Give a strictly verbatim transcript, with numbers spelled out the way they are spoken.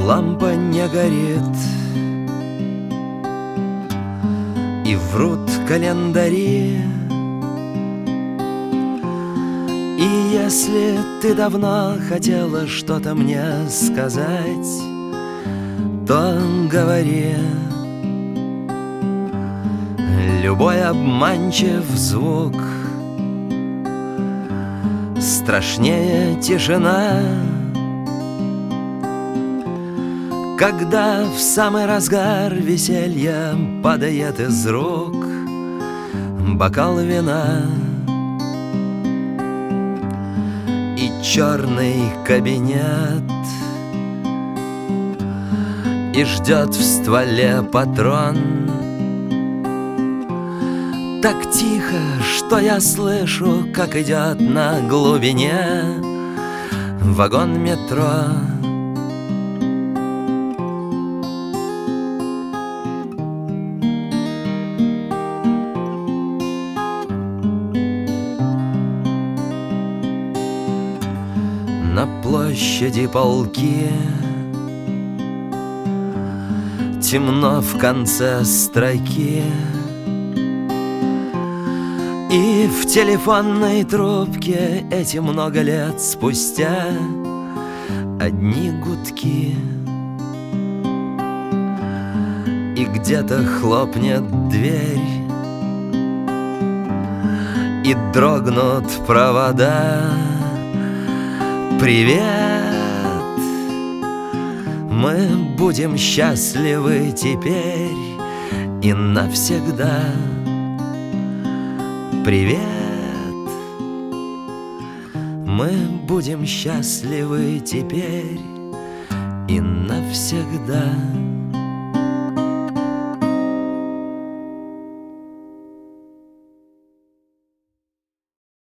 лампа не горит, и врут календари. И если ты давно хотела что-то мне сказать, то говори. Любой обманчив звук страшнее тишина, когда в самый разгар веселья падает из рук бокал вина. И черный кабинет, и ждет в стволе патрон. Так тихо, что я слышу, как идет на глубине вагон метро. На площади полки, темно в конце строки, и в телефонной трубке эти много лет спустя одни гудки. И где-то хлопнет дверь, и дрогнут провода. Привет, мы будем счастливы теперь и навсегда. Привет, мы будем счастливы теперь и навсегда.